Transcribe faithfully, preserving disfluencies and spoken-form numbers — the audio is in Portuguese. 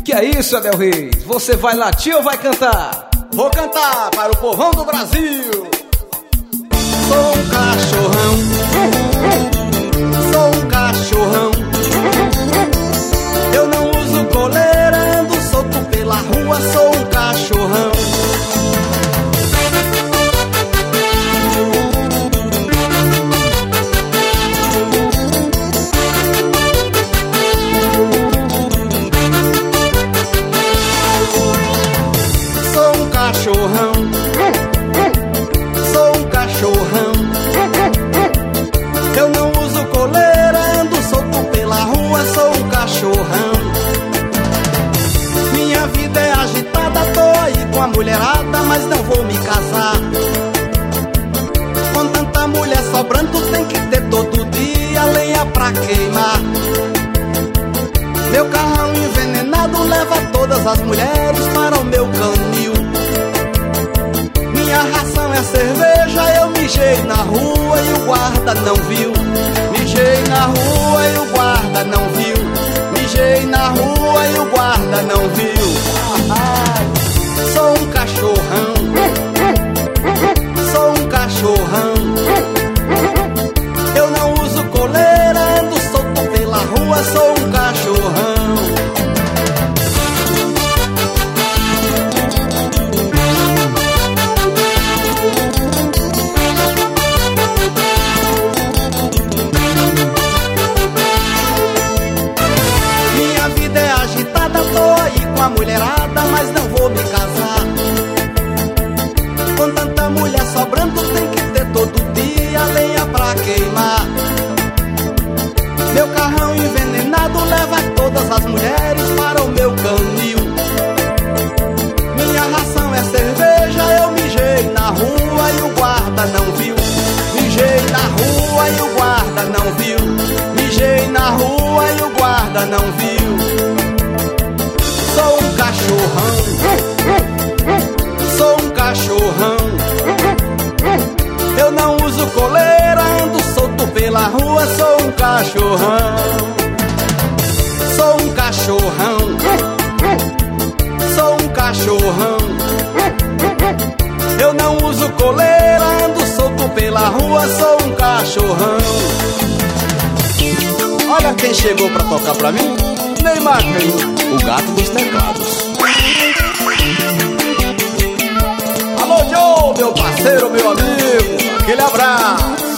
Que é isso, Abel Reis? Você vai latir ou vai cantar? Vou cantar para o povão do Brasil. Sou um cachorrão, sou um cachorrão. Eu não uso coleira, ando solto pela rua, sou um cachorrão. Sou um cachorrão, sou um cachorrão. Eu não uso coleira, ando solto pela rua, sou um cachorrão. Minha vida é agitada, tô aí com a mulherada, mas não vou me casar. Com tanta mulher sobrando, tem que ter todo dia lenha pra queimar. Meu carrão envenenado leva todas as mulheres para o meu canil. Minha ração é cerveja, eu mijei na rua e o guarda não viu. Mijei na rua e o guarda não viu. Mijei na rua e o guarda não viu. Ai, sou um cachorrão, sou um cachorrão. Eu não uso coleira, ando solto pela rua, sou um cachorrão. Minha vida é agitada, tô aí com a mulherada, mas não vou me casar. Com tanta mulher sobrando, tem que ter todo dia lenha pra queimar. Meu carrão envenenado leva todas as mulheres para o meu canil. Minha ração é cerveja, eu mijei na rua e o guarda não viu. Mijei na rua e o guarda não viu. Mijei na rua e o guarda não viu. Sou um cachorrão, sou um cachorrão. Eu não uso coleira, ando solto pela rua, sou um cachorrão. Sou um cachorrão, sou um cachorrão. Eu não uso coleira, ando solto pela rua, sou um cachorrão. Olha quem chegou pra tocar pra mim, Neymar, o gato dos teclados. Alô, Joe, meu parceiro, meu amigo, aquele abraço.